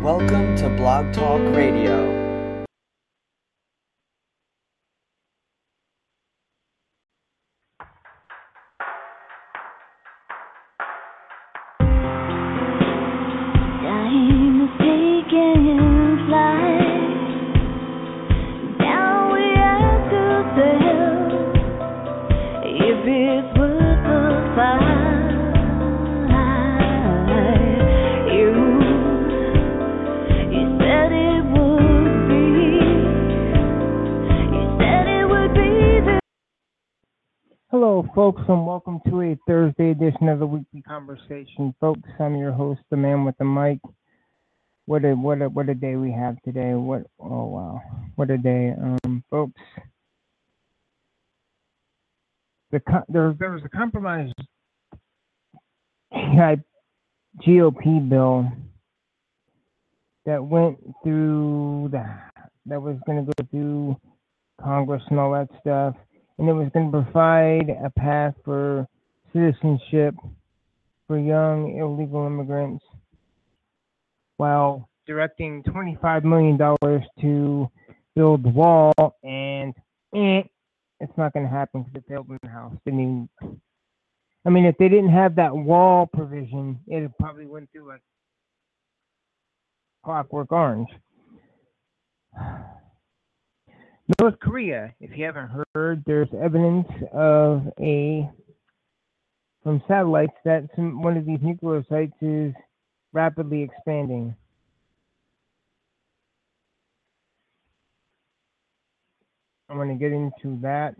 Welcome to Blog Talk Radio. Time is taking flight. Now we ask ourselves if it's worth the fight. You said it would be. You said it would be the. Hello, folks, and welcome to a Thursday edition of the Weekly Conversation. Folks, I'm your host, the man with the mic. What a day we have today. Oh wow, what a day, folks. There was a compromise GOP bill that went through that was going to go through Congress and all that stuff, and it was going to provide a path for citizenship for young illegal immigrants, while directing $25 million to build the wall, and it's not going to happen because it failed in the House. If they didn't have that wall provision, it probably went through like Clockwork Orange. North Korea, if you haven't heard, there's evidence from satellites that one of these nuclear sites is rapidly expanding. I want to get into that.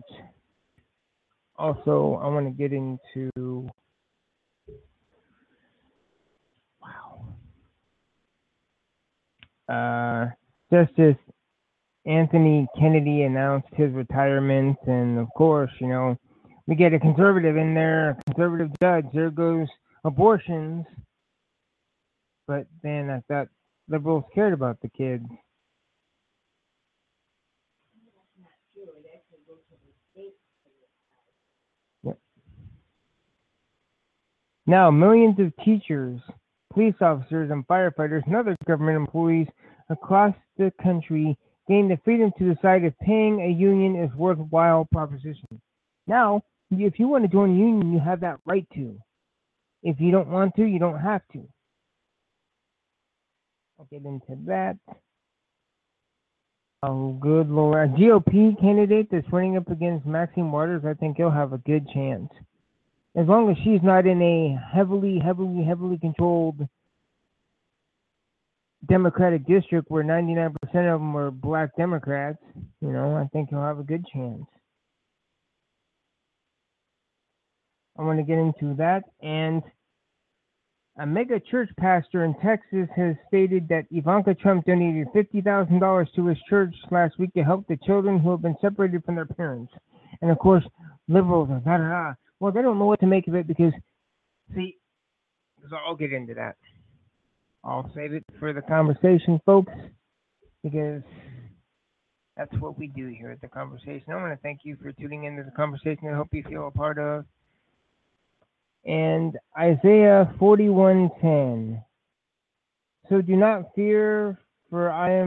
Also, I want to get into Justice Anthony Kennedy announced his retirement, and of course, we get a conservative in there, a conservative judge. There goes abortions. But then I thought liberals cared about the kids. Yep. Now, millions of teachers, police officers, and firefighters and other government employees across the country gain the freedom to decide if paying a union is worthwhile proposition. Now, if you want to join a union, you have that right to. If you don't want to, you don't have to. I'll get into that. Oh, good Lord. A GOP candidate that's running up against Maxine Waters, I think he'll have a good chance. As long as she's not in a heavily controlled Democratic district where 99% of them are black Democrats, I think he'll have a good chance. I want to get into that. And a mega church pastor in Texas has stated that Ivanka Trump donated $50,000 to his church last week to help the children who have been separated from their parents. And of course, liberals are well, they don't know what to make of it because I'll get into that. I'll save it for the conversation, folks, because that's what we do here at the conversation. I want to thank you for tuning into the conversation. I hope you feel a part of. And Isaiah 41:10. So do not fear, for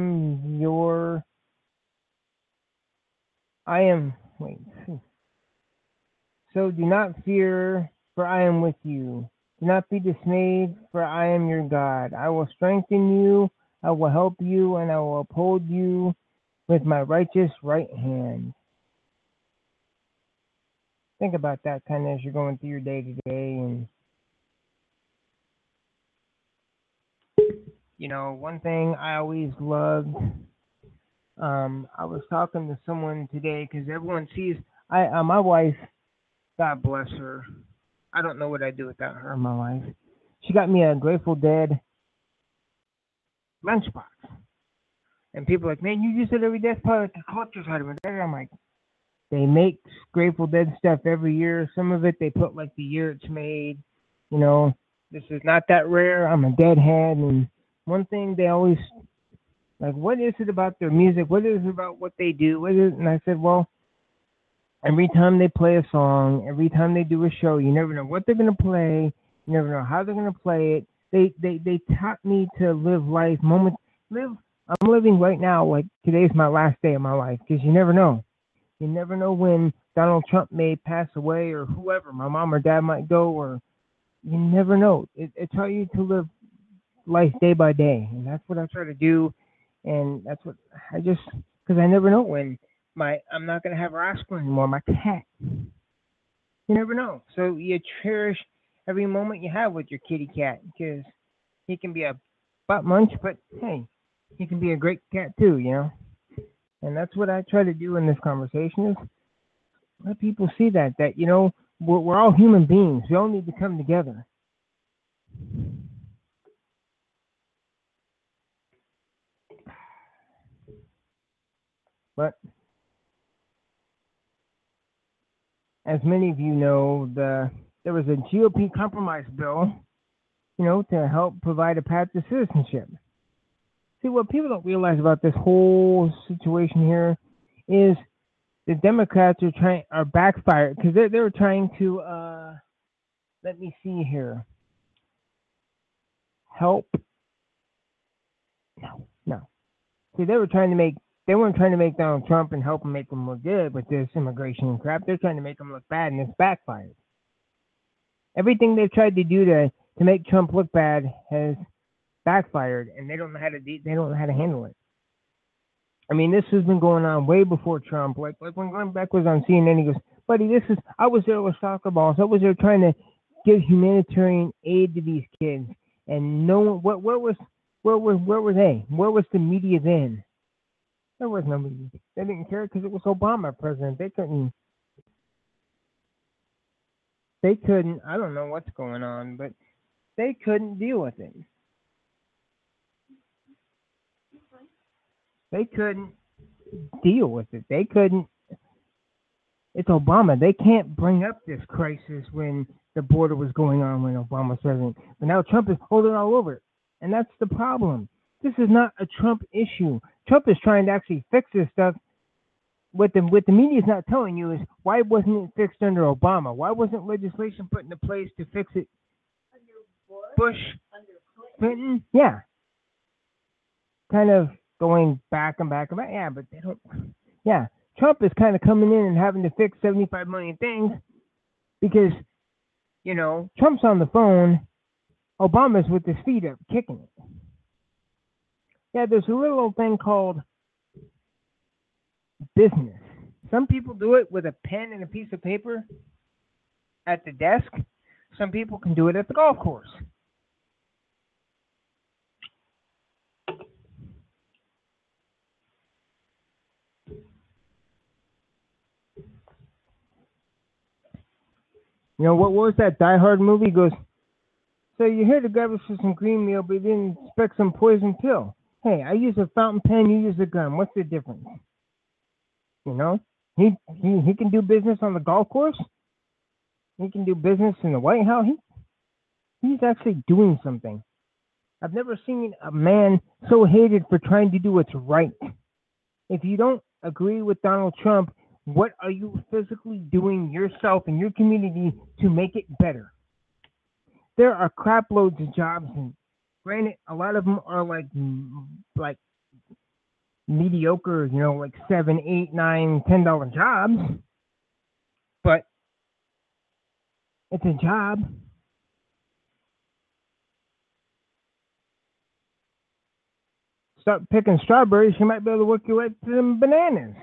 So do not fear, for I am with you. Do not be dismayed, for I am your God. I will strengthen you, I will help you, and I will uphold you with my righteous right hand. Think about that kind of as you're going through your day to day. And, one thing I always loved, I was talking to someone today because everyone sees, my wife, God bless her. I don't know what I'd do without her in my life. She got me a Grateful Dead lunchbox. And people are like, man, you use it every day. It's probably like a collector's item. I'm like, they make Grateful Dead stuff every year. Some of it they put like the year it's made. This is not that rare. I'm a Deadhead. And one thing they always, like, what is it about their music? What is it about what they do? What is it? And I said, well, every time they play a song, every time they do a show, you never know what they're going to play. You never know how they're going to play it. They taught me to live life moment live. I'm living right now like today's my last day of my life because you never know. You never know when Donald Trump may pass away or whoever, my mom or dad might go, or you never know. It taught you to live life day by day, and that's what I try to do. And that's what I just because I never know when I'm not gonna have Roscoe anymore, my cat. You never know, so you cherish every moment you have with your kitty cat because he can be a butt munch, but hey, he can be a great cat too, you know. And that's what I try to do in this conversation is let people see that you know we're all human beings. We all need to come together. But as many of you know, there was a GOP compromise bill, you know, to help provide a path to citizenship. See, what people don't realize about this whole situation here is the Democrats are backfired because they were trying to let me see here help. No. See, they weren't trying to make Donald Trump and help him make him look good with this immigration crap. They're trying to make him look bad, and it's backfired. Everything they've tried to do to make Trump look bad has backfired, and they don't know how to handle it. I mean, this has been going on way before Trump. Like when Glenn Beck was on CNN, he goes, "Buddy, I was there with soccer balls. I was there trying to give humanitarian aid to these kids, and no one. Where were they? Where was the media then? There was no media. They didn't care because it was Obama president. They couldn't. I don't know what's going on, but they couldn't deal with it. They couldn't deal with it. They couldn't. It's Obama. They can't bring up this crisis when the border was going on when Obama was president. But now Trump is holding all over it. And that's the problem. This is not a Trump issue. Trump is trying to actually fix this stuff. What the media is not telling you is why wasn't it fixed under Obama? Why wasn't legislation put into place to fix it? Under Bush? Under Clinton? Yeah. Kind of going back and back and back. Yeah, but they don't. Yeah. Trump is kind of coming in and having to fix 75 million things because, you know, Trump's on the phone. Obama's with his feet up, kicking it. Yeah, there's a little old thing called business. Some people do it with a pen and a piece of paper at the desk. Some people can do it at the golf course. You know, what was that Die Hard movie? He goes, so you're here to grab us for some green meal, but you didn't expect some poison pill. Hey, I use a fountain pen, you use a gun. What's the difference? You know, he can do business on the golf course. He can do business in the White House. He's actually doing something. I've never seen a man so hated for trying to do what's right. If you don't agree with Donald Trump, what are you physically doing yourself and your community to make it better? There are crap loads of jobs, and granted, a lot of them are like mediocre, you know, like $7, $8, $9, $10 jobs. But it's a job. Start picking strawberries, you might be able to work your way to some bananas.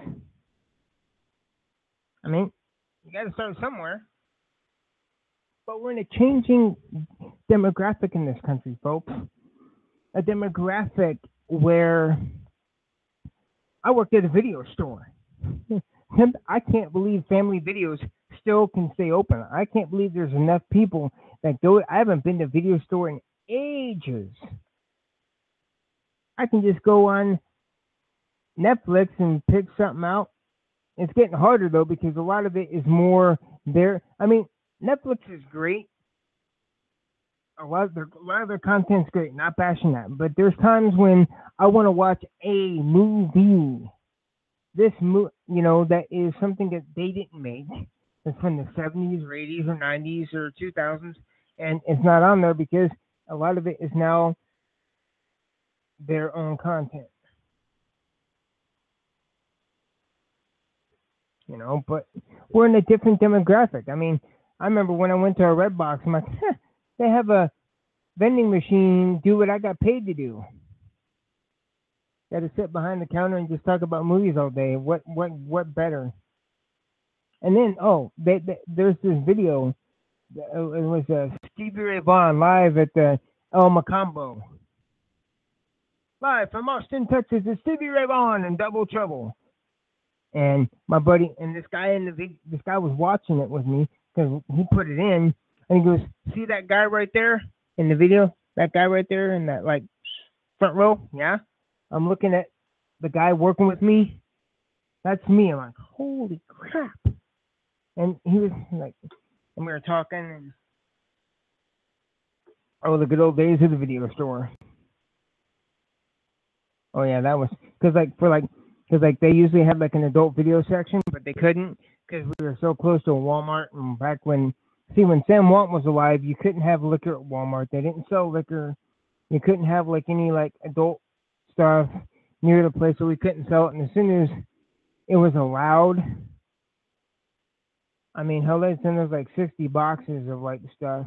I mean, you got to start somewhere. But we're in a changing demographic in this country, folks. A demographic where I worked at a video store. I can't believe Family Videos still can stay open. I can't believe there's enough people that go. I haven't been to a video store in ages. I can just go on Netflix and pick something out. It's getting harder, though, because a lot of it is more there. I mean, Netflix is great. A lot of their content's great. Not bashing that, but there's times when I want to watch a movie. That is something that they didn't make. It's from the 70s or 80s or 90s or 2000s, and it's not on there because a lot of it is now their own content, but we're in a different demographic. I mean, I remember when I went to a Redbox, I'm like, they have a vending machine, do what I got paid to do. Got to sit behind the counter and just talk about movies all day. What better? And then, there's this video. It was Stevie Ray Vaughan live at the El Macambo. Live from Austin, Texas, it's Stevie Ray Vaughan in Double Trouble. And my buddy and this guy this guy was watching it with me because he put it in, and he goes, "See that guy right there in the video? That guy right there in that like front row? Yeah." I'm looking at the guy working with me. That's me. I'm like, holy crap. And he was like, and we were talking, and the good old days of the video store. Oh yeah, that was because they usually have like an adult video section, but they couldn't because we were so close to a Walmart. And back when Sam Walton was alive, you couldn't have liquor at Walmart. They didn't sell liquor. You couldn't have like any like adult stuff near the place, so we couldn't sell it. And as soon as it was allowed, I mean, hell, they sent us like 60 boxes of like stuff.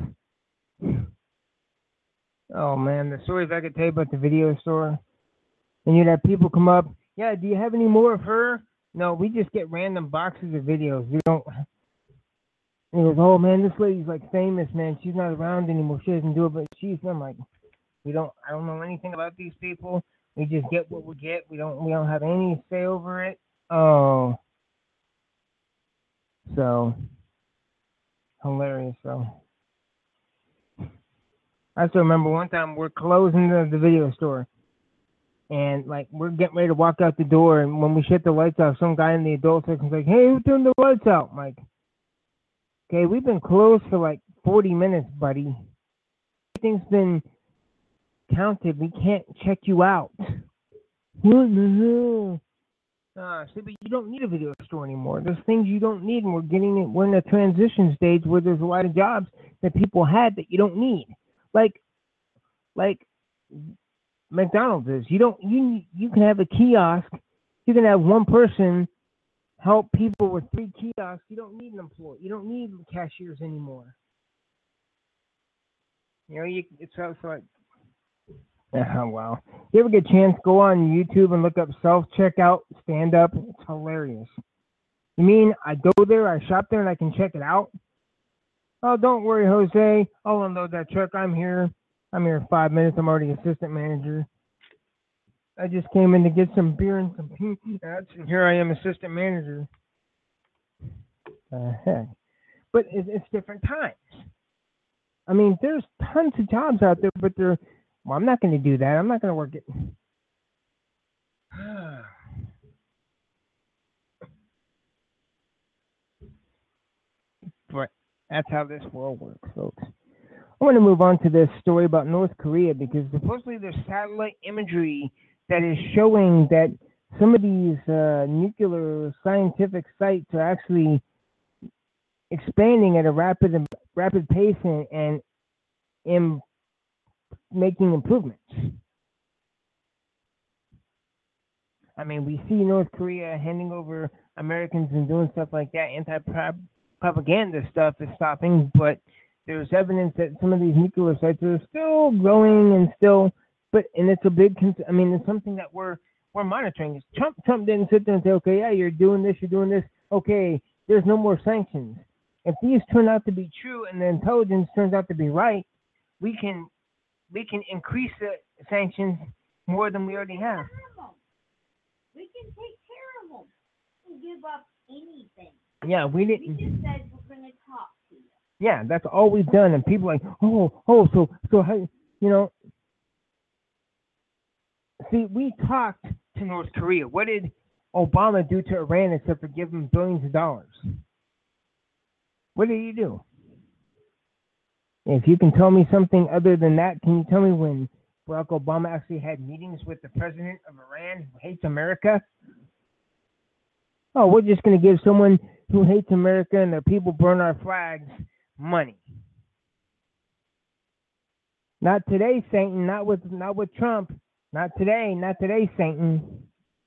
Oh man, the stories I could tell you about the video store. And you'd have people come up, yeah, do you have any more of her? No, we just get random boxes of videos. We don't. And he goes, oh man, this lady's like famous, man. She's not around anymore. She doesn't do it, but I'm like, I don't know anything about these people. We just get what we get. We don't have any say over it. Oh. So hilarious. So I still remember one time we're closing the video store, and like we're getting ready to walk out the door, and when we shut the lights off, some guy in the adult section's like, "Hey, who turned the lights out?" I'm like, okay, we've been closed for like 40 minutes, buddy. Everything's been counted. We can't check you out. What the hell? See, but you don't need a video store anymore. There's things you don't need, and we're in a transition stage where there's a lot of jobs that people had that you don't need. Like McDonald's is. You can have a kiosk. You can have one person help people with 3 kiosks. You don't need an employee. You don't need cashiers anymore. It's like, oh, wow. You ever get a chance, go on YouTube and look up self-checkout stand-up. It's hilarious. You mean I go there, I shop there, and I can check it out? Oh, don't worry, Jose. I'll unload that truck. I'm here 5 minutes. I'm already assistant manager. I just came in to get some beer and some peanuts, and here I am, assistant manager. Heck. But it's different times. I mean, there's tons of jobs out there, but I'm not going to do that. I'm not going to work it. But that's how this world works, folks. I want to move on to this story about North Korea because supposedly there's satellite imagery that is showing that some of these nuclear scientific sites are actually expanding at a rapid pace and in making improvements. I mean, we see North Korea handing over Americans and doing stuff like that. Anti-propaganda stuff is stopping, but there's evidence that some of these nuclear sites are still growing and it's a big. I mean, it's something that we're monitoring. Trump didn't sit there and say, okay, yeah, you're doing this. Okay, there's no more sanctions. If these turn out to be true and the intelligence turns out to be right, we can increase the sanctions more than we already have. We can take care of them and give up anything. Yeah, we didn't. We just said we're going to talk to you. Yeah, that's all we've done, and people are like, so how, See, we talked to North Korea. What did Obama do to Iran except for give them billions of dollars? What did he do? If you can tell me something other than that, can you tell me when Barack Obama actually had meetings with the president of Iran who hates America? Oh, we're just going to give someone who hates America and the people burn our flags money. Not today, Satan. Not with Trump. Not today. Not today, Satan.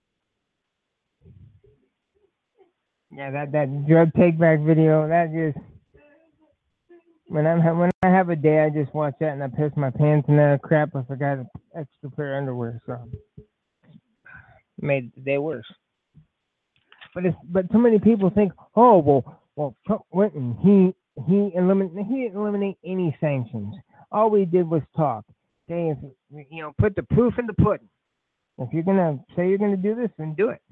Yeah, that drug take back video. That just when I have a day, I just watch that and I piss my pants and then crap. I forgot an extra pair of underwear, so made the day worse. But so many people think, oh well, Trump went and he didn't eliminate any sanctions. All we did was talk. Okay, put the proof in the pudding. If you're gonna say you're gonna do this, then do it.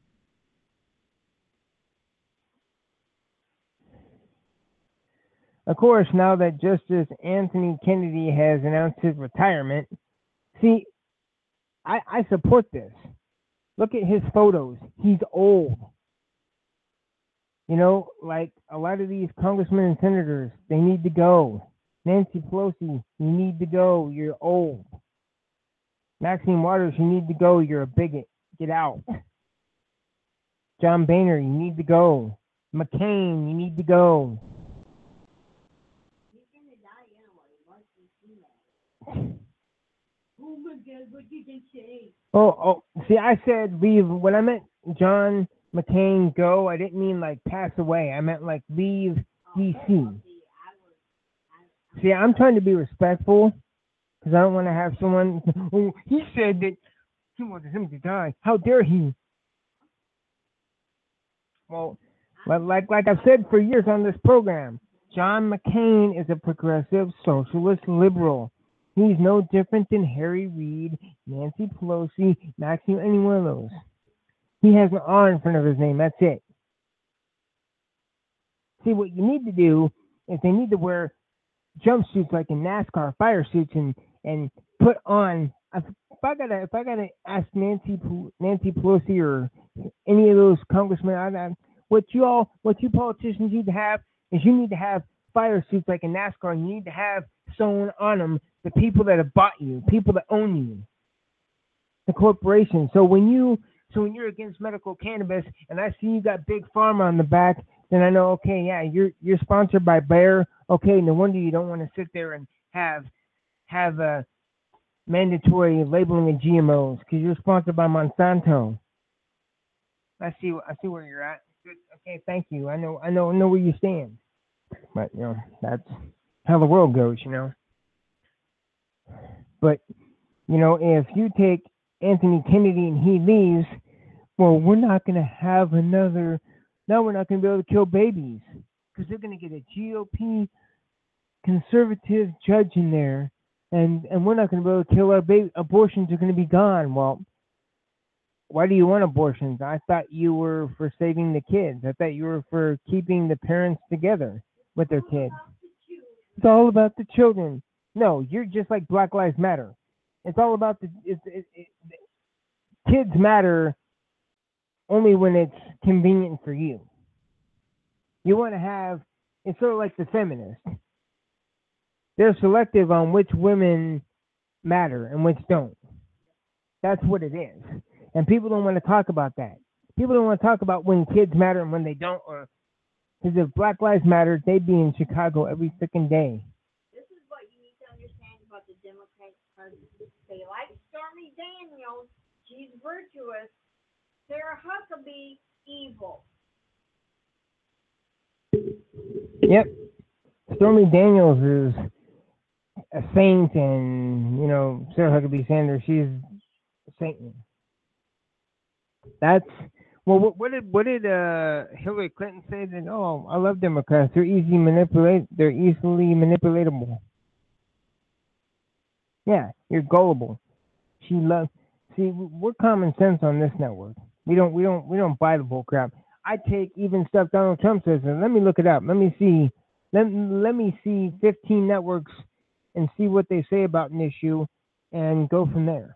Of course, now that Justice Anthony Kennedy has announced his retirement, see, I support this. Look at his photos. He's old. Like a lot of these congressmen and senators, they need to go. Nancy Pelosi, you need to go. You're old. Maxine Waters, you need to go. You're a bigot. Get out. John Boehner, you need to go. McCain, you need to go. Oh my God, what did they say? Oh, see, I said leave. When I meant John McCain go, I didn't mean like pass away. I meant like leave D.C. See, I'm trying to be respectful because I don't want to have someone. Oh, he said that he wanted him to die. How dare he? Well, like I've said for years on this program, John McCain is a progressive socialist liberal. He's no different than Harry Reid, Nancy Pelosi, Maxine, any one of those. He has an R in front of his name. That's it. See, what you need to do is they need to wear jumpsuits like in NASCAR, fire suits, and put on. If I gotta ask Nancy Pelosi or any of those congressmen, what you politicians need to have is you need to have fire suits like in NASCAR, and you need to have sewn on them the people that have bought you, people that own you, the corporation. So when you're against medical cannabis and I see you got Big Pharma on the back, then I know, okay, yeah, you're sponsored by Bayer. Okay, no wonder you don't want to sit there and have a mandatory labeling of GMOs because you're sponsored by Monsanto. I see where you're at. Good. Okay, thank you. I know where you stand. But that's how the world goes, But if you take Anthony Kennedy and he leaves, well, we're not going to have another. Now we're not going to be able to kill babies because they're going to get a GOP conservative judge in there, and we're not going to be able to kill our baby. Abortions are going to be gone. Well, why do you want abortions? I thought you were for saving the kids. I thought you were for keeping the parents together with their kids. It's all about the children. No, you're just like Black Lives Matter. It's all about kids matter only when it's convenient for you. You want to have, it's sort of like the feminists. They're selective on which women matter and which don't. That's what it is. And people don't want to talk about that. People don't want to talk about when kids matter and when they don't. Or because if Black Lives Matter, they'd be in Chicago every freaking day. This is what you need to understand about the Democratic Party. They like Stormy Daniels. She's virtuous. Sarah Huckabee, evil. Yep. Stormy Daniels is a saint, and Sarah Huckabee Sanders, she's a Satan. That's what did Hillary Clinton say? That I love Democrats. They're easily manipulatable. Yeah, you're gullible. See, we're common sense on this network. We don't buy the bull crap. I take even stuff Donald Trump says and let me look it up. Let me see 15 networks and see what they say about an issue and go from there.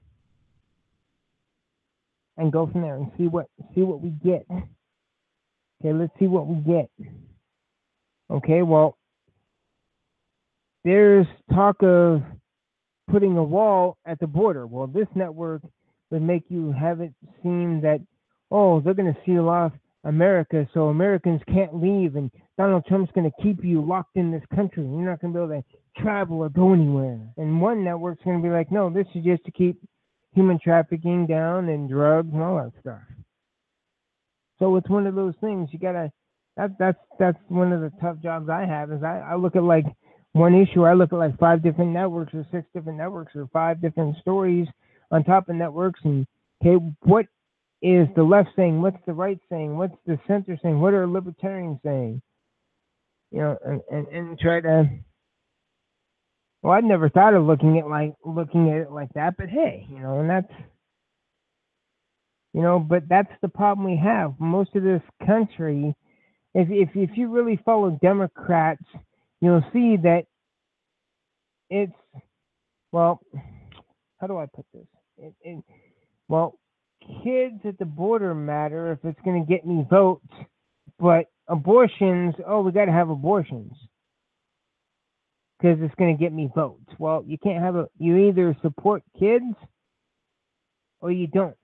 And see what we get. Okay, let's see what we get. Okay, well, there's talk of putting a wall at the border. Well, this network would make you have it seem that, they're going to seal off America so Americans can't leave and Donald Trump's going to keep you locked in this country. You're not going to be able to travel or go anywhere. And one network's going to be like, no, this is just to keep human trafficking down and drugs and all that stuff. So it's one of those things you gotta. That's one of the tough jobs I have. Is I look at like one issue. I look at like 5 different networks or 6 different networks or 5 different stories on top of networks. And okay, what is the left saying? What's the right saying? What's the center saying? What are libertarians saying? You know, and try to. Well, I'd never thought of looking at it like that, but hey, you know, and that's. You know, but that's the problem we have. Most of this country, if you really follow Democrats, you'll see that it's, well, how do I put this? Well, kids at the border matter if it's going to get me votes, but abortions, we got to have abortions because it's going to get me votes. Well, you can't have you either support kids or you don't.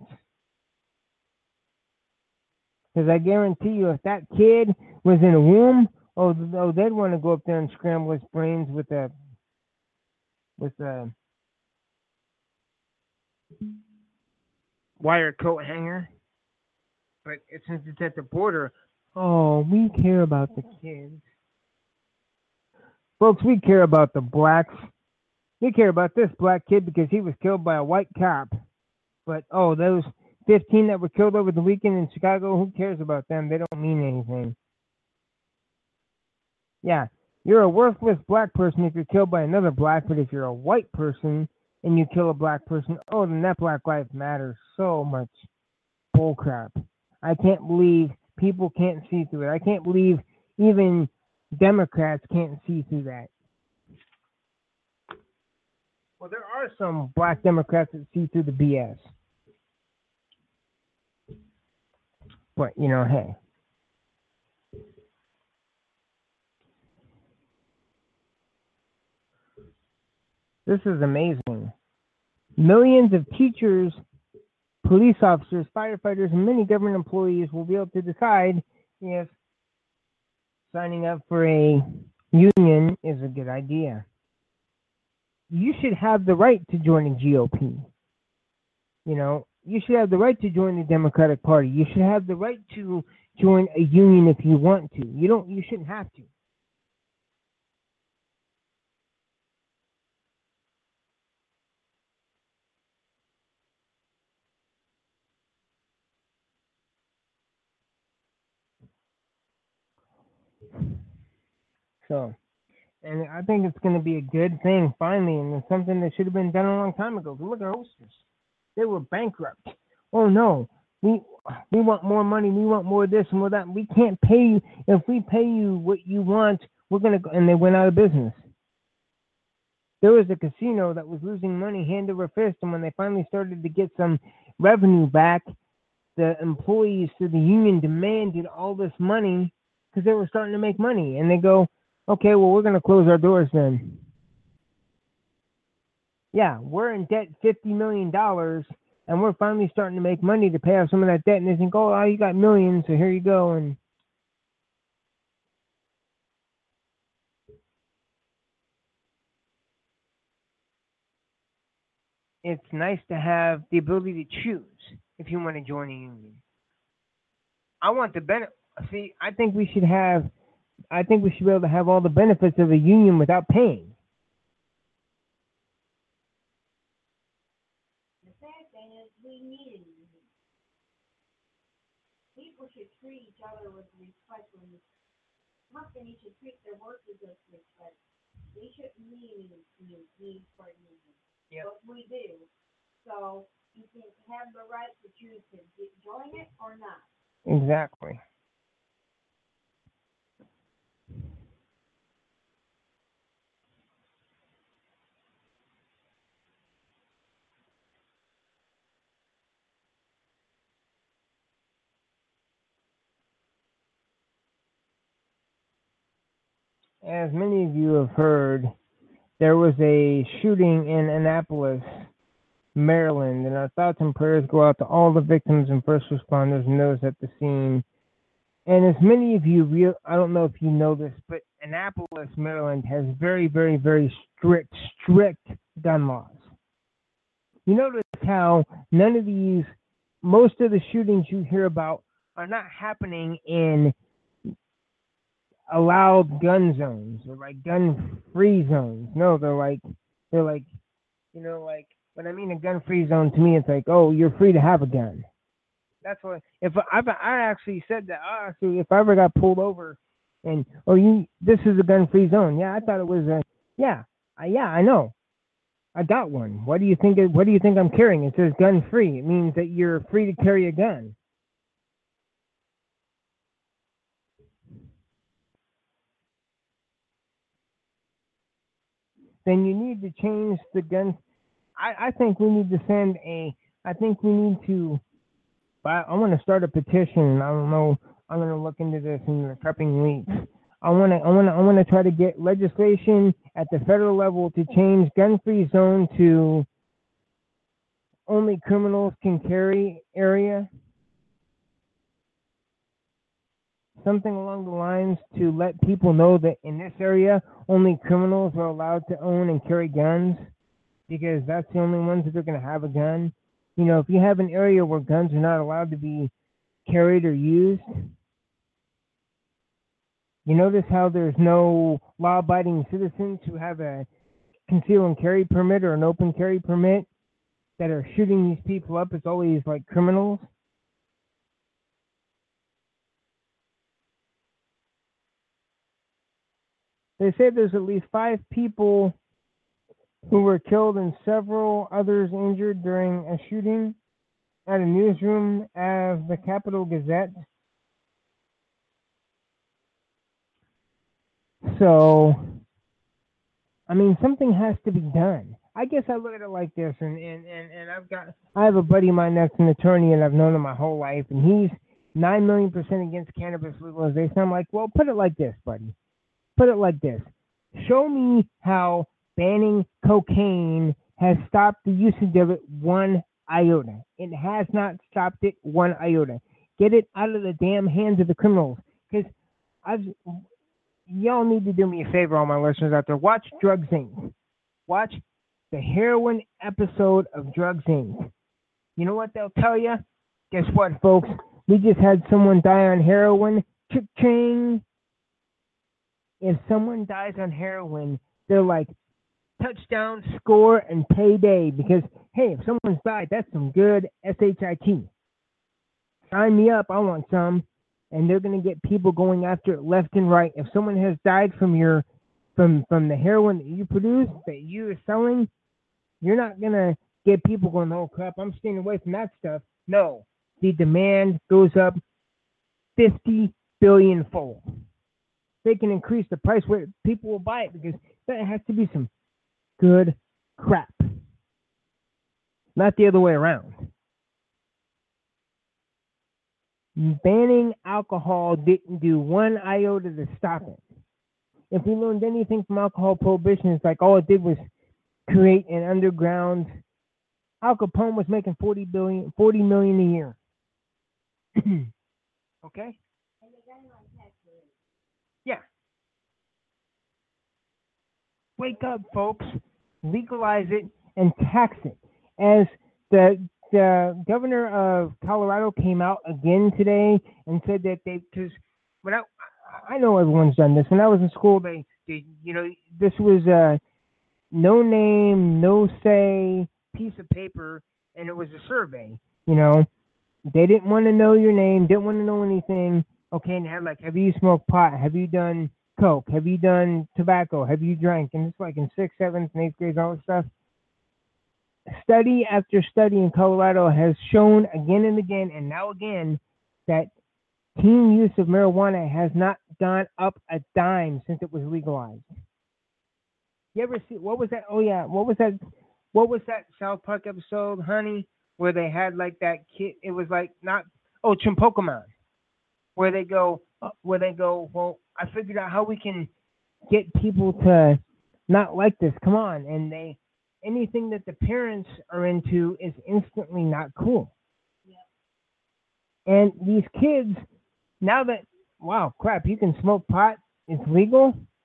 Because I guarantee you, if that kid was in a womb, they'd want to go up there and scramble his brains with a wire coat hanger. But since it's at the border, we care about the kids. Folks, we care about the blacks. We care about this black kid because he was killed by a white cop. But, those 15 that were killed over the weekend in Chicago, who cares about them? They don't mean anything. Yeah, you're a worthless black person if you're killed by another black, but if you're a white person and you kill a black person, then that black life matters so much. Bullcrap. I can't believe people can't see through it. I can't believe even Democrats can't see through that. Well, there are some black Democrats that see through the BS. But, you know, hey. This is amazing. Millions of teachers, police officers, firefighters, and many government employees will be able to decide if signing up for a union is a good idea. You should have the right to join a GOP. You know, you should have the right to join the Democratic Party. You should have the right to join a union if you want to. You shouldn't have to. So, and I think it's going to be a good thing finally, and it's something that should have been done a long time ago. Look at hostess. They were bankrupt. Oh no, we want more money. We want more of this and more of that. We can't pay you. If we pay you what you want, we're going to go. And they went out of business. There was a casino that was losing money hand over fist, and when they finally started to get some revenue back, the employees to the union demanded all this money because they were starting to make money. And they go, okay, well, we're going to close our doors then. Yeah, we're in debt $50 million, and we're finally starting to make money to pay off some of that debt. And they think, you got millions, so here you go. And it's nice to have the ability to choose if you want to join a union. I want the benefit. See, I think we should be able to have all the benefits of a union without paying. The sad thing is we need a union. People should treat each other with respect. When companies should treat their workers with respect. We shouldn't need for a union. Yep. But we do. So you can have the right to choose to join it or not. Exactly. As many of you have heard, there was a shooting in Annapolis, Maryland, and our thoughts and prayers go out to all the victims and first responders and those at the scene. And as many of you, I don't know if you know this, but Annapolis, Maryland has very, very, very strict gun laws. You notice how none of these, most of the shootings you hear about are not happening in allowed gun zones or like gun-free zones. No, they're like, like when I mean a gun-free zone, to me, it's like, oh, you're free to have a gun. That's what. If I actually said that, if I ever got pulled over, and this is a gun-free zone. Yeah, I thought it was a. Yeah, I know. I got one. What do you think I'm carrying? It says gun-free. It means that you're free to carry a gun. Then you need to change the gun. I think we need to I want to start a petition. I don't know. I'm going to look into this in the coming weeks. I want to try to get legislation at the federal level to change gun-free zone to only criminals can carry area. Something along the lines to let people know that in this area only criminals are allowed to own and carry guns, because that's the only ones that are going to have a gun. You know, if you have an area where guns are not allowed to be carried or used, you notice how there's no law-abiding citizens who have a conceal and carry permit or an open carry permit that are shooting these people up as always like criminals. They say there's at least 5 people who were killed and several others injured during a shooting at a newsroom of the Capital Gazette. So, I mean, something has to be done. I guess I look at it like this, and I have a buddy of mine that's an attorney, and I've known him my whole life, and he's 9,000,000% against cannabis legalization. I'm like, well, put it like this, buddy. Put it like this. Show me how banning cocaine has stopped the usage of it one iota. It has not stopped it one iota. Get it out of the damn hands of the criminals. Because y'all need to do me a favor, all my listeners out there. Watch Drugs Inc. Watch the heroin episode of Drugs Inc. You know what they'll tell you? Guess what, folks? We just had someone die on heroin. Cha-ching. If someone dies on heroin, they're like, touchdown, score, and payday. Because, hey, if someone's died, that's some good SHIT. Sign me up. I want some. And they're going to get people going after it left and right. If someone has died from the heroin that you produce, that you're selling, you're not going to get people going, oh, crap, I'm staying away from that stuff. No. The demand goes up 50 billion fold. They can increase the price where people will buy it, because that has to be some good crap. Not the other way around. Banning alcohol didn't do one iota to stop it. If we learned anything from alcohol prohibition, it's like all it did was create an underground. Al Capone was making $40 million a year. Okay? Yeah. Wake up, folks. Legalize it and tax it. As the governor of Colorado came out again today and said that because when I know everyone's done this. When I was in school, they this was a no name, no say piece of paper, and it was a survey. They didn't want to know your name, didn't want to know anything. Okay, and had like, have you smoked pot? Have you done coke? Have you done tobacco? Have you drank? And it's like in 6th, 7th, and 8th grade, all this stuff. Study after study in Colorado has shown again and again, and now again, that teen use of marijuana has not gone up a dime since it was legalized. You ever see, what was that? Oh yeah, what was that South Park episode, honey, where they had like that kid? It was like Chimpokeman. Where they go, well, I figured out how we can get people to not like this. Come on. And anything that the parents are into is instantly not cool. Yeah. And these kids, now that, wow, crap, you can smoke pot, it's legal.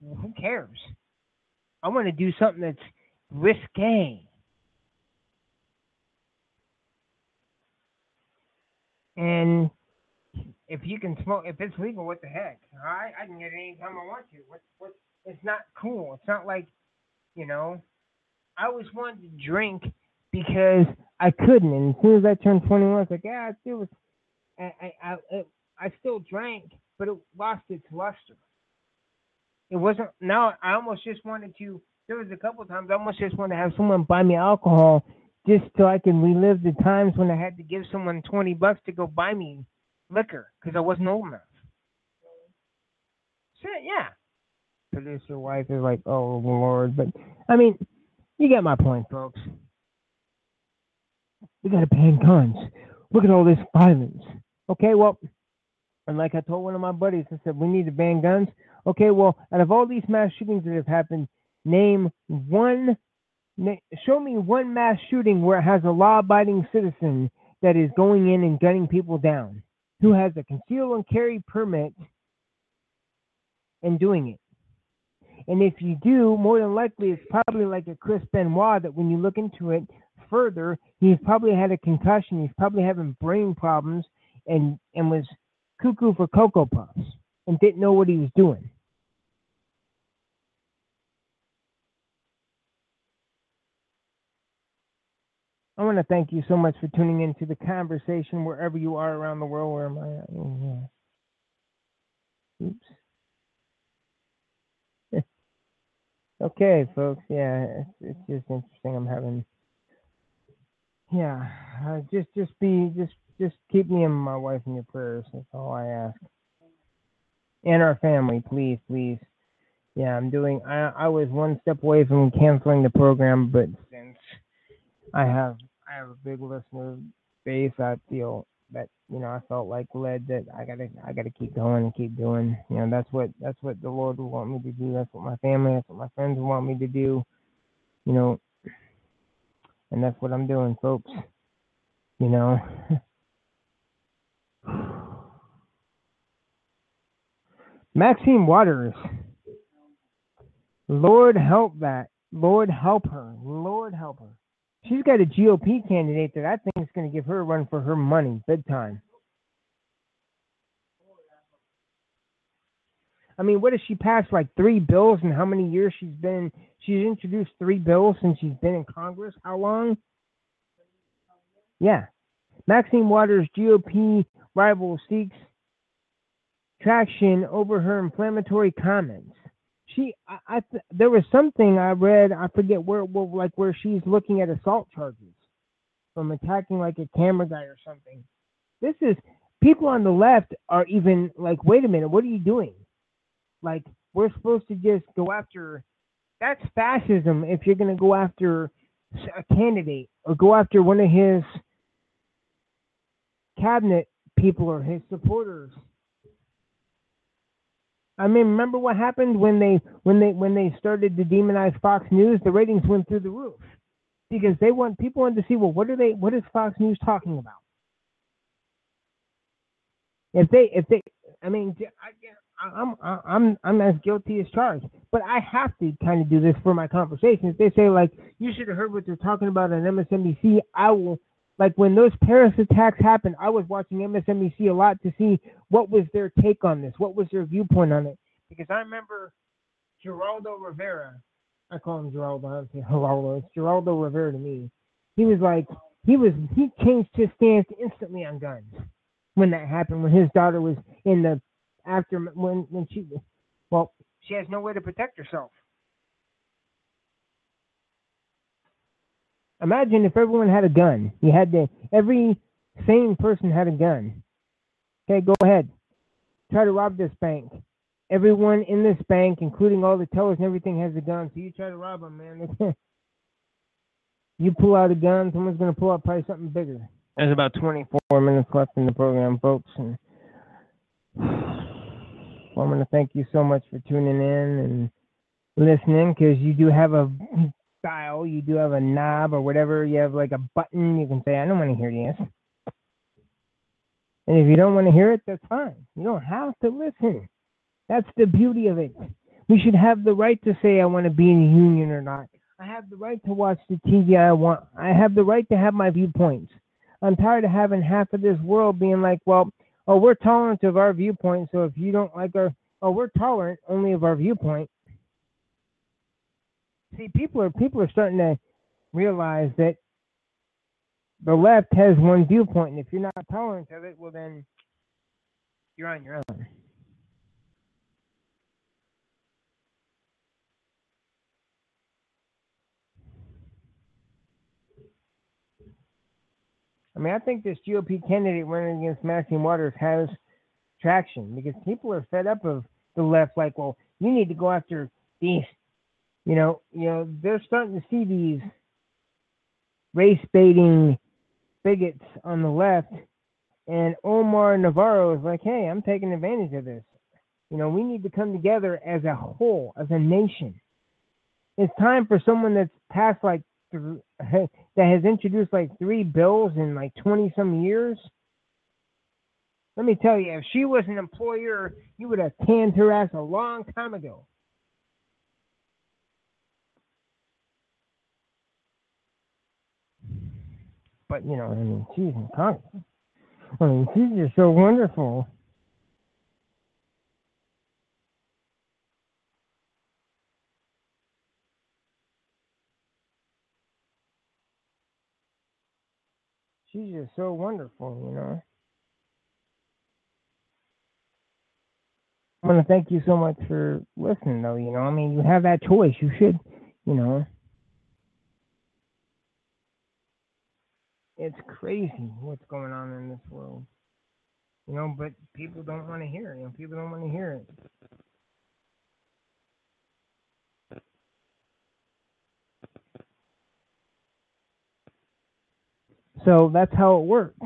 who cares? I want to do something that's risque. And if you can smoke, if it's legal, what the heck? All right, I can get it anytime I want to. What? It's not cool. It's not like, you know, I always wanted to drink because I couldn't. And as soon as I turned 21, it's like, yeah, it was, I still drank, but it lost its luster. It wasn't, now I almost just wanted to, there was a couple times I almost just wanted to have someone buy me alcohol just so I can relive the times when I had to give someone $20 to go buy me liquor because I wasn't old enough. So, yeah. Producer wife is like, oh, Lord. But, I mean, you get my point, folks. We got to ban guns. Look at all this violence. Okay, well, and like I told one of my buddies, I said, we need to ban guns. Okay, well, out of all these mass shootings that have happened, show me one mass shooting where it has a law-abiding citizen that is going in and gunning people down, who has a conceal and carry permit and doing it. And if you do, more than likely, it's probably like a Chris Benoit that when you look into it further, he's probably had a concussion. He's probably having brain problems and was cuckoo for Cocoa Puffs and didn't know what he was doing. I want to thank you so much for tuning into the conversation wherever you are around the world. Where am I at? Oh, yeah. Oops. Okay, folks. Yeah, it's just interesting. I'm having. Yeah, just keep me and my wife in your prayers. That's all I ask. And our family, please, please. Yeah, I was one step away from canceling the program, but since I have a big listener base, I feel that, I felt like led that I gotta keep going and keep doing. That's what the Lord would want me to do. That's what my family, that's what my friends would want me to do. And that's what I'm doing, folks. Maxine Waters. Lord help that. Lord help her. Lord help her. She's got a GOP candidate that I think is going to give her a run for her money, big time. I mean, what has she passed? Like 3 bills in how many years she's introduced 3 bills since she's been in Congress? How long? Yeah. Maxine Waters' GOP rival seeks traction over her inflammatory comments. There was something I read, I forget where she's looking at assault charges from attacking like a camera guy or something. This is, people on the left are even like, wait a minute, what are you doing? Like, we're supposed to just go after, that's fascism if you're going to go after a candidate or go after one of his cabinet people or his supporters. I mean, remember what happened when they started to demonize Fox News? The ratings went through the roof because people wanted to see, well, what is Fox News talking about? I'm as guilty as charged, but I have to kind of do this for my conversation. If they say like, you should have heard what they're talking about on MSNBC, I will. Like when those Paris attacks happened, I was watching MSNBC a lot to see what was their take on this, what was their viewpoint on it. Because I remember Geraldo Rivera, I call him Geraldo, I don't say Geraldo, it's Geraldo Rivera to me. He was like, he changed his stance instantly on guns when that happened, when his daughter was in the, when she has no way to protect herself. Imagine if everyone had a gun. Every sane person had a gun. Okay, go ahead. Try to rob this bank. Everyone in this bank, including all the tellers and everything, has a gun. So you try to rob them, man. You pull out a gun, someone's going to pull out probably something bigger. There's about 24 minutes left in the program, folks. And I'm going to thank you so much for tuning in and listening, because you do have a dial, you do have a knob or whatever, you have like a button, you can say, I don't want to hear this. And if you don't want to hear it, that's fine. You don't have to listen. That's the beauty of it. We should have the right to say I want to be in a union or not. I have the right to watch the TV I want. I have the right to have my viewpoints. I'm tired of having half of this world being like, well, oh, we're tolerant of our viewpoint, so if you don't like our, oh, we're tolerant only of our viewpoint. See, people are starting to realize that the left has one viewpoint, and if you're not tolerant of it, well, then you're on your own. I mean, I think this GOP candidate running against Maxine Waters has traction because people are fed up of the left. Like, well, you need to go after these. They're starting to see these race baiting bigots on the left, and Omar Navarro is like, hey, I'm taking advantage of this. We need to come together as a whole, as a nation. It's time for someone that's passed that has introduced like 3 bills in like 20 some years. Let me tell you, if she was an employer, you would have canned her ass a long time ago. But I mean, she's in Congress. I mean, she's just so wonderful. She's just so wonderful. I want to thank you so much for listening, though. I mean, you have that choice. You should, It's crazy what's going on in this world. But people don't want to hear it. People don't want to hear it. So that's how it works.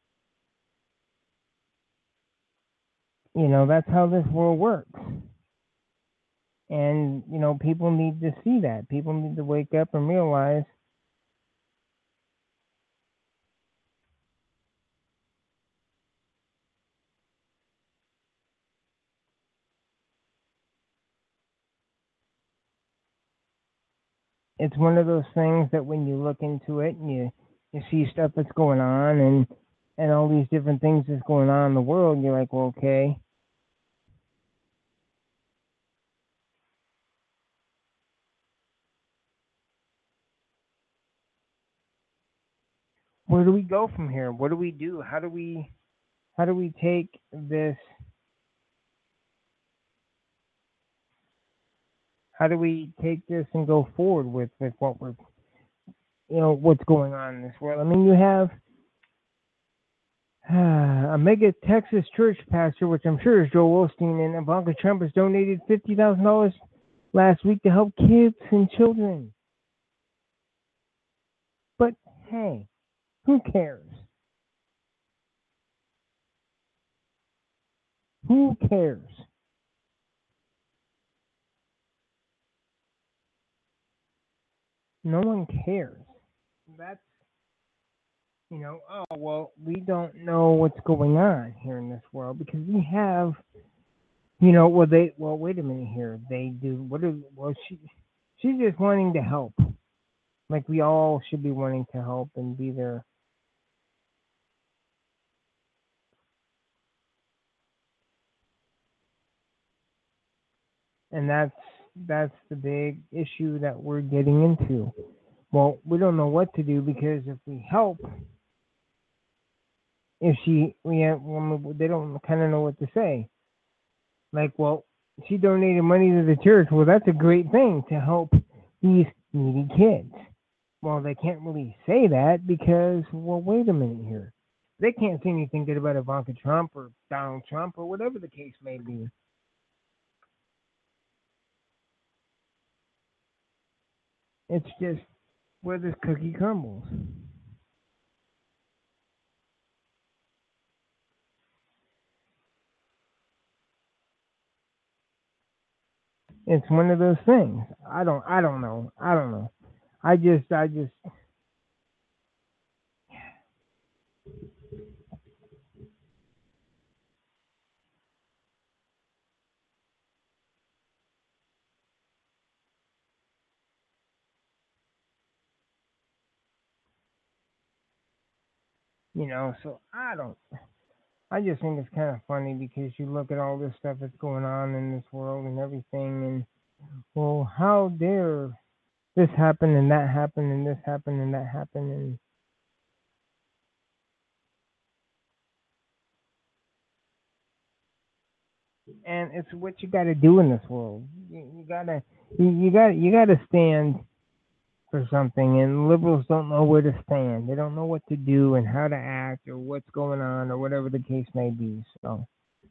That's how this world works. And, people need to see that. People need to wake up and realize it's one of those things that when you look into it and you see stuff that's going on and all these different things that's going on in the world, you're like, well, okay. Where do we go from here? What do we do? How do we take this? How do we take this and go forward with what we're, what's going on in this world? I mean, you have a mega Texas church pastor, which I'm sure is Joel Osteen, and Ivanka Trump has donated $50,000 last week to help kids and children. But hey, who cares? Who cares? No one cares. That's, oh, well, we don't know what's going on here in this world because we have, wait a minute here. They do, she's just wanting to help. Like we all should be wanting to help and be there. And that's the big issue that we're getting into. Well, we don't know what to do because if we help, they don't kind of know what to say. Like, well, she donated money to the church. Well, that's a great thing to help these needy kids. Well, they can't really say that because, well, wait a minute here. They can't say anything good about Ivanka Trump or Donald Trump or whatever the case may be. It's just where this cookie crumbles. It's one of those things. I don't know. I just So I just think it's kind of funny because you look at all this stuff that's going on in this world and everything, and well, how dare this happen and that happen and this happen and that happen, and it's what you got to do in this world. You gotta stand for something, and liberals don't know where to stand. They don't know what to do and how to act or what's going on or whatever the case may be. So.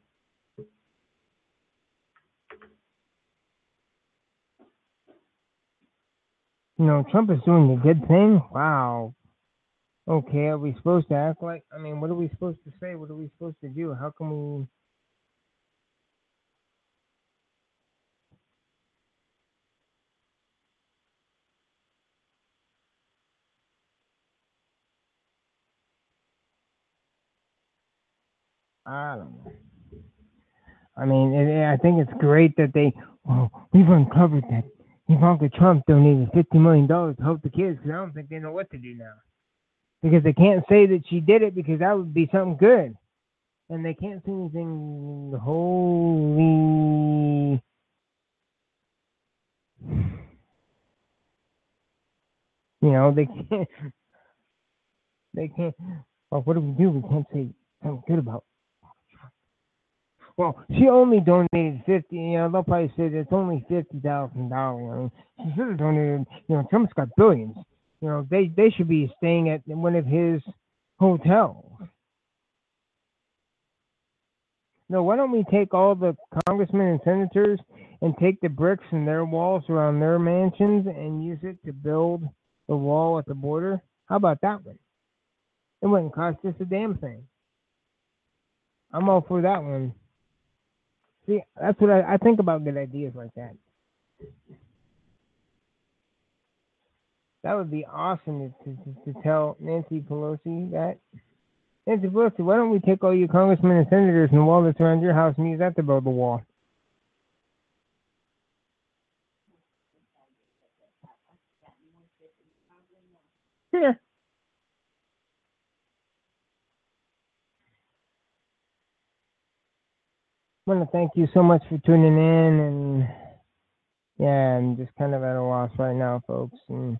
Trump is doing a good thing. Wow. Okay, are we supposed to act like? I mean, what are we supposed to say? What are we supposed to do? How can we? I don't know. I mean, I think it's great that we've uncovered that Ivanka Trump donated $50 million to help the kids, because I don't think they know what to do now. Because they can't say that she did it, because that would be something good. And they can't say anything holy. They can't. They can't. Well, what do? We can't say something good about. Well, she only donated 50. They'll probably say that it's only $50,000. I mean, she should have donated. Trump's got billions. They should be staying at one of his hotels. No, why don't we take all the congressmen and senators and take the bricks in their walls around their mansions and use it to build the wall at the border? How about that one? It wouldn't cost us a damn thing. I'm all for that one. See, that's what I think about good ideas like that. That would be awesome to tell Nancy Pelosi that. Nancy Pelosi, why don't we take all your congressmen and senators and the wall that's around your house and use that to build the wall? Yeah. I want to thank you so much for tuning in, and yeah, I'm just kind of at a loss right now, folks, and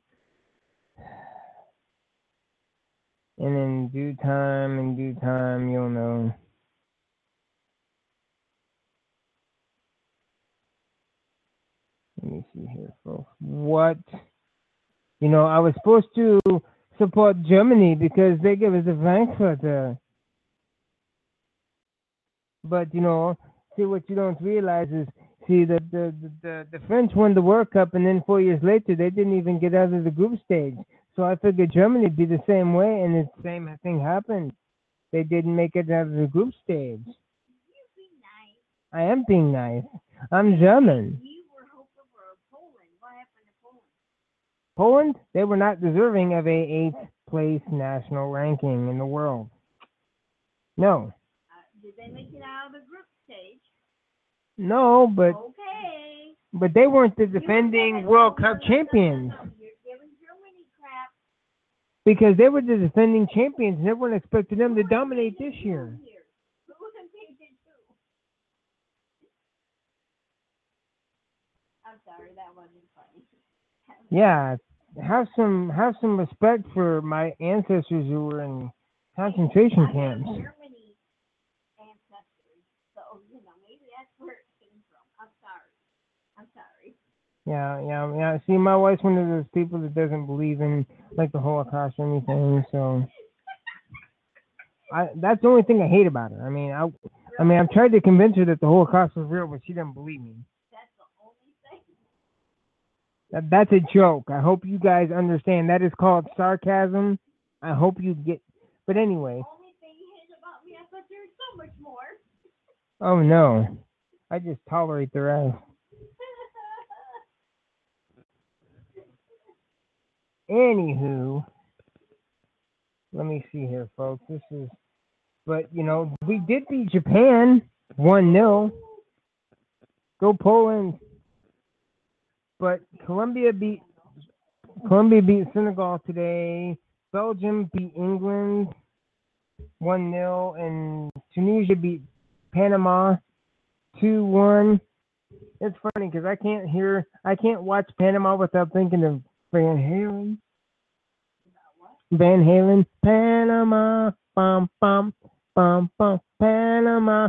in due time, you'll know. Let me see here, folks. What? I was supposed to support Germany because they give us a Frankfurter. But see, what you don't realize is, the French won the World Cup, and then 4 years later they didn't even get out of the group stage. So I figured Germany would be the same way, and the same thing happened. They didn't make it out of the group stage. You be nice. I am being nice. I'm German. You were hoping for Poland. What happened to Poland? Poland? They were not deserving of a 8th place national ranking in the world. No. Did they make it out of the group stage? No, but okay. But they weren't the defending World Cup champions. You're giving Germany crap. Because they were the defending champions, and everyone expected them to dominate this year. I'm sorry, that wasn't funny. Yeah, have some respect for my ancestors who were in concentration camps. Germany ancestors, so maybe that's where it came from. I'm sorry. Yeah. See, my wife's one of those people that doesn't believe in like the Holocaust or anything. So, that's the only thing I hate about her. I mean, I've tried to convince her that the Holocaust was real, but she doesn't believe me. That's the only thing. That's a joke. I hope you guys understand. That is called sarcasm. I hope you get. But anyway. The only thing you hate about me, I thought there was so much more. Oh no, I just tolerate their ass. Anywho, let me see here, folks. But we did beat Japan 1-0. Go Poland. But Colombia beat Senegal today. Belgium beat England. 1-0, and Tunisia beat Panama 2-1. It's funny because I can't watch Panama without thinking of Van Halen. Van Halen, Panama, bum bum bum bum, Panama.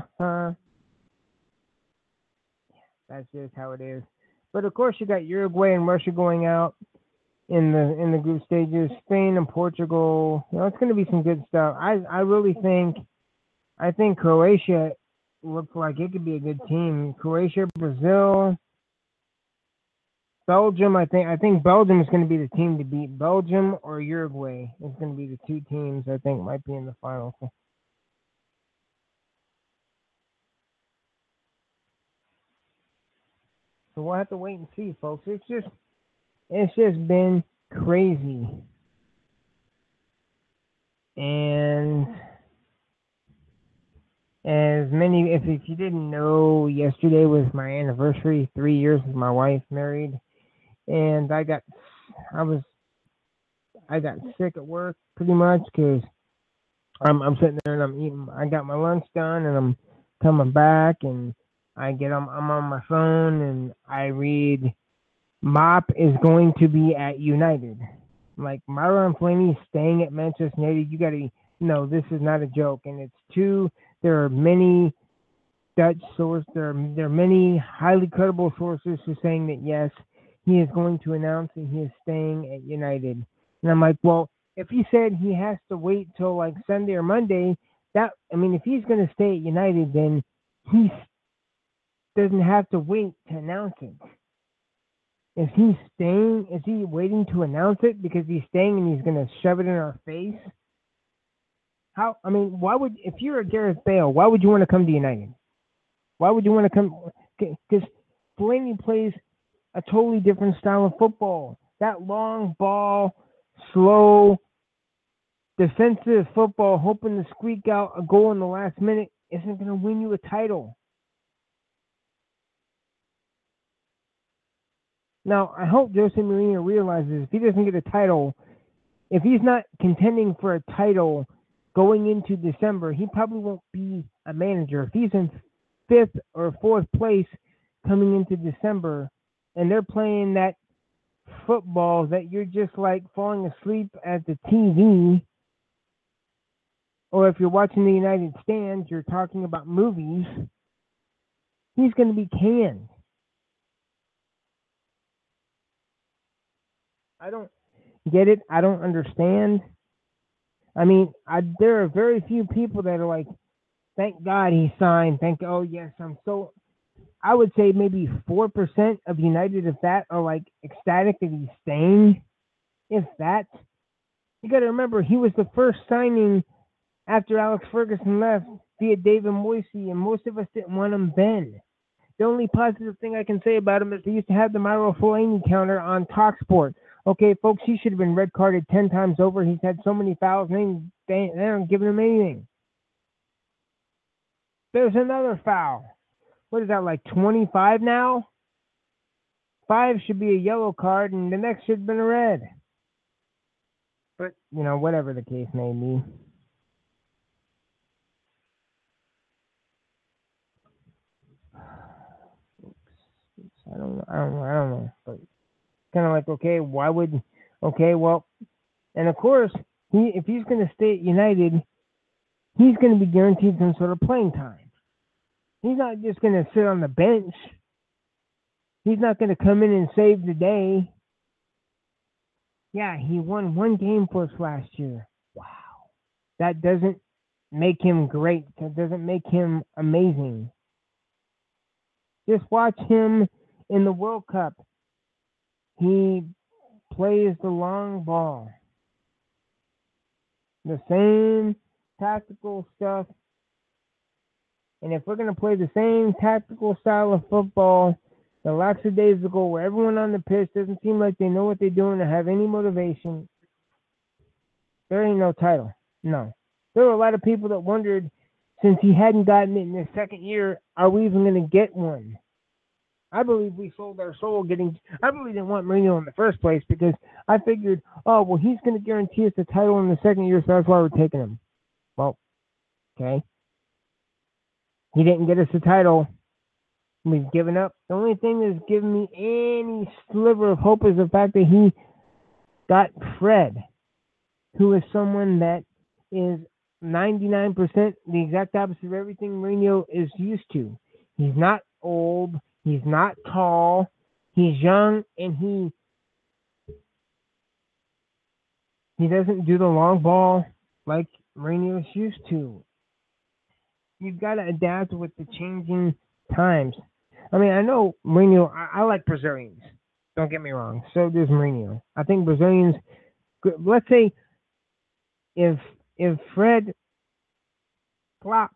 That's just how it is. But of course, you got Uruguay and Russia going out in the group stages. Spain and Portugal. It's going to be some good stuff. I really think Croatia looks like it could be a good team. Croatia, Brazil, Belgium. I think Belgium is going to be the team to beat. Belgium or Uruguay is going to be the two teams I think might be in the final. So we'll have to wait and see, folks. It's just been crazy. And if you didn't know, yesterday was my anniversary, 3 years with my wife, married, and I got sick at work pretty much because I'm sitting there and I'm eating. I got my lunch done and I'm coming back and I'm on my phone and I read Mop is going to be at United. Like, Marouane Fellaini staying at Manchester United. You got to know this is not a joke. And it's true. There are many Dutch sources. There are many highly credible sources who are saying that yes, he is going to announce that he is staying at United. And I'm like, well, if he said he has to wait till like Sunday or Monday, if he's going to stay at United, then he doesn't have to wait to announce it. Is he staying? Is he waiting to announce it because he's staying and he's going to shove it in our face? Why would, if you're a Gareth Bale, why would you want to come to United? Why would you want to come? Because Fellaini plays a totally different style of football. That long ball, slow, defensive football, hoping to squeak out a goal in the last minute isn't going to win you a title. Now, I hope Jose Mourinho realizes if he doesn't get a title, if he's not contending for a title going into December, he probably won't be a manager. If he's in 5th or 4th place coming into December and they're playing that football that you're just like falling asleep at the TV, or if you're watching the United Stands, you're talking about movies, he's going to be canned. I don't get it. I don't understand. There are very few people that are like, thank God he signed. Oh yes, I would say maybe 4% of United, if that, are like ecstatic that he's staying. If that. You got to remember, he was the first signing after Alex Ferguson left via David Moyes, and most of us didn't want him then. The only positive thing I can say about him is he used to have the Marouane Fellaini counter on TalkSport. Okay, folks, he should have been red carded 10 times over. He's had so many fouls, and they aren't giving him anything. There's another foul. What is that, like 25 now? 5 should be a yellow card, and the next should have been a red. But, whatever the case may be. I don't know. But kind of like, okay, and of course, if he's going to stay at United, he's going to be guaranteed some sort of playing time. He's not just going to sit on the bench. He's not going to come in and save the day. Yeah, he won 1 game for us last year. Wow. That doesn't make him great. That doesn't make him amazing. Just watch him in the World Cup. He plays the long ball. The same tactical stuff. And if we're going to play the same tactical style of football the lackadaisical, where everyone on the pitch doesn't seem like they know what they're doing or have any motivation, there ain't no title. No. There were a lot of people that wondered, since he hadn't gotten it in his second year, are we even going to get one? I believe we sold our soul I really didn't want Mourinho in the first place because I figured, he's going to guarantee us the title in the second year, so that's why we're taking him. Well, okay. He didn't get us a title. We've given up. The only thing that's given me any sliver of hope is the fact that he got Fred, who is someone that is 99% the exact opposite of everything Mourinho is used to. He's not old. He's not tall. He's young, and he doesn't do the long ball like Mourinho is used to. You've got to adapt with the changing times. I mean, I know Mourinho. I like Brazilians. Don't get me wrong. So does Mourinho. I think Brazilians. Let's say if Fred flops,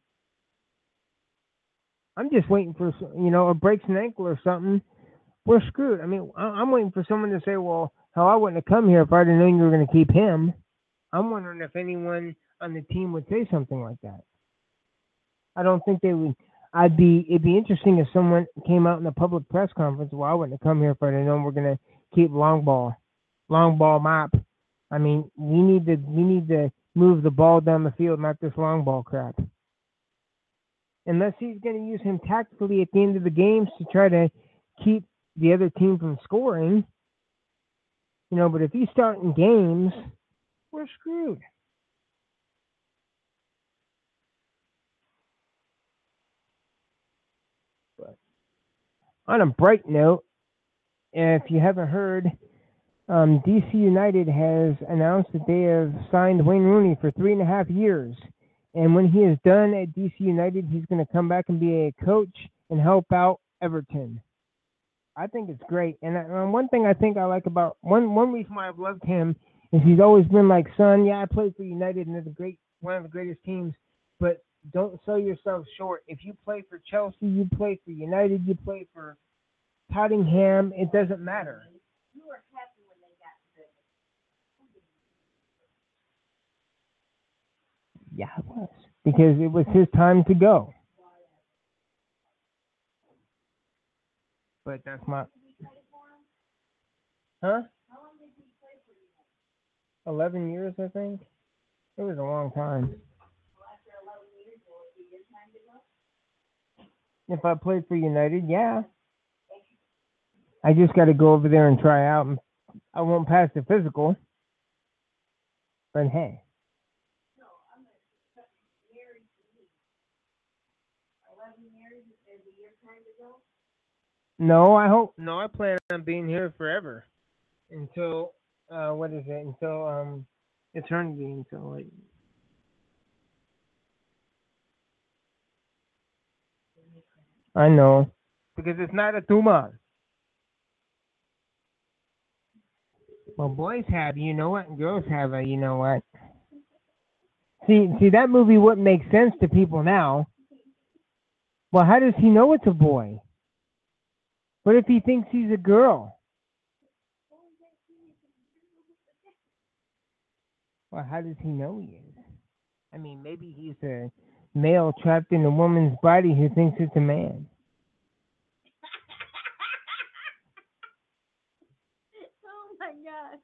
I'm just waiting for or breaks an ankle or something. We're screwed. I mean, I'm waiting for someone to say, "Well, hell, I wouldn't have come here if I'd have known you were going to keep him." I'm wondering if anyone on the team would say something like that. I don't think they would. It'd be interesting if someone came out in a public press conference. Well, I wouldn't have come here if I'd have known we're going to keep long ball mop. I mean, we need to move the ball down the field, not this long ball crap. Unless he's going to use him tactically at the end of the games to try to keep the other team from scoring. But if he's starting games, we're screwed. But on a bright note, if you haven't heard, DC United has announced that they have signed Wayne Rooney for 3.5 years. And when he is done at DC United, he's going to come back and be a coach and help out Everton. I think it's great. And one thing I think I like about one reason why I've loved him is he's always been like, son, yeah, I played for United and they're one of the greatest teams, but don't sell yourself short. If you play for Chelsea, you play for United, you play for Tottenham, it doesn't matter. You were happy when they got good. Yeah, it was. Because it was his time to go. But that's my... Huh? How long did he play for you? 11 years, I think. It was a long time. Well, after 11 years, will it be your time to go? If I played for United, yeah. I just got to go over there and try out. I won't pass the physical. But hey. No, I'm going to marry to me. 11 years, is it be your time to go? No, I plan on being here forever. Until, Until, eternity, until, like... I know. Because it's not a tumor. Well, boys have, you know what, and girls have a, you know what. See, that movie wouldn't make sense to people now. Well, how does he know it's a boy? What if he thinks he's a girl? Well, how does he know he is? I mean, maybe he's a male trapped in a woman's body who thinks it's a man. Oh my God.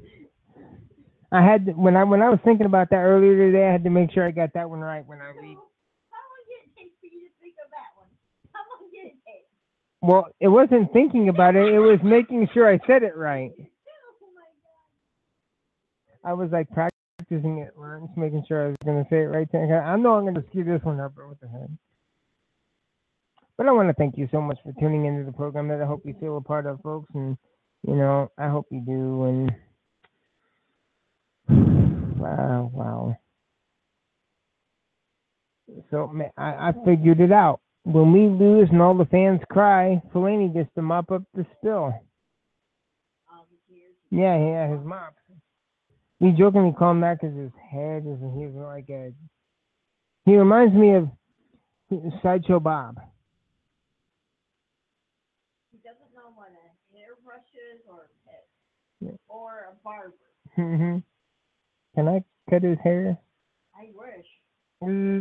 When I was thinking about that earlier today, I had to make sure I got that one right when I read. How long did it take for you to think of that one? How long did it take? Well, it wasn't thinking about it. It was making sure I said it right. Oh my God. I was like practicing at lunch, making sure I was going to say it right. I know I'm going to screw this one up, but what the heck. But I want to thank you so much for tuning into the program that I hope you feel a part of, folks. And, I hope you do. And, wow. So I figured it out. When we lose and all the fans cry, Fellaini gets to mop up the spill. Yeah, his mop. We jokingly call him that because his head is he's like a. He reminds me of Sideshow Bob. He doesn't know what a hairbrush is or a barber. Mm-hmm. Can I cut his hair? I wish.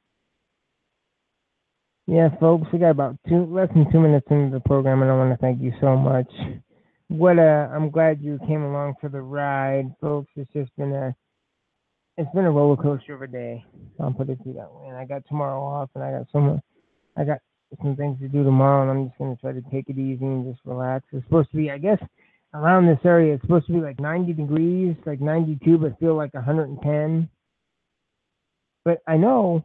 Yeah, folks, we got about less than 2 minutes into the program, and I want to thank you so much. I'm glad you came along for the ride, folks. It's just been it's been a roller coaster of a day. I'll put it through that way. And I got tomorrow off, and I got some things to do tomorrow, and I'm just gonna try to take it easy and just relax. It's supposed to be, I guess, around this area. It's supposed to be like 90 degrees, like 92, but feel like 110. But I know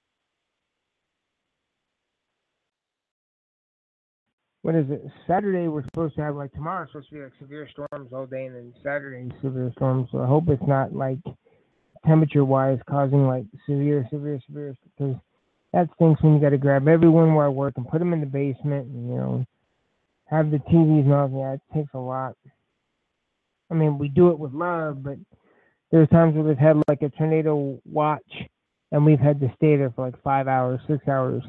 what is it? Saturday we're supposed to have like tomorrow's supposed to be like severe storms all day, and then Saturday severe storms. So I hope it's not like temperature wise causing like severe, because that stinks when you got to grab everyone where I work and put them in the basement, and have the TVs and all that. It takes a lot. I mean, we do it with love, but there's times where we've had like a tornado watch, and we've had to stay there for like 5 hours, 6 hours.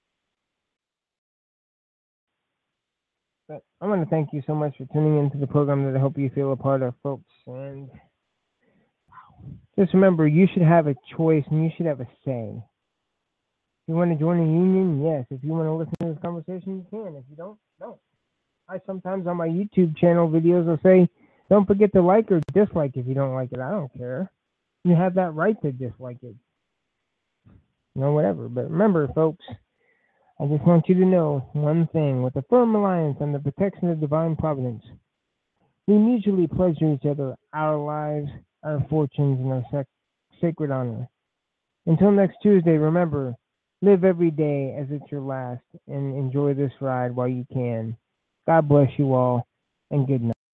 But I want to thank you so much for tuning into the program that I hope you feel a part of, folks. And just remember, you should have a choice and you should have a say. If you want to join a union, yes. If you want to listen to this conversation, you can. If you don't, don't. I sometimes on my YouTube channel videos will say, don't forget to like or dislike if you don't like it. I don't care. You have that right to dislike it. Whatever. But remember, folks, I just want you to know one thing. With a firm reliance on the protection of divine providence, we mutually pleasure each other, our lives, our fortunes, and our sacred honor. Until next Tuesday, remember, live every day as it's your last, and enjoy this ride while you can. God bless you all, and good night.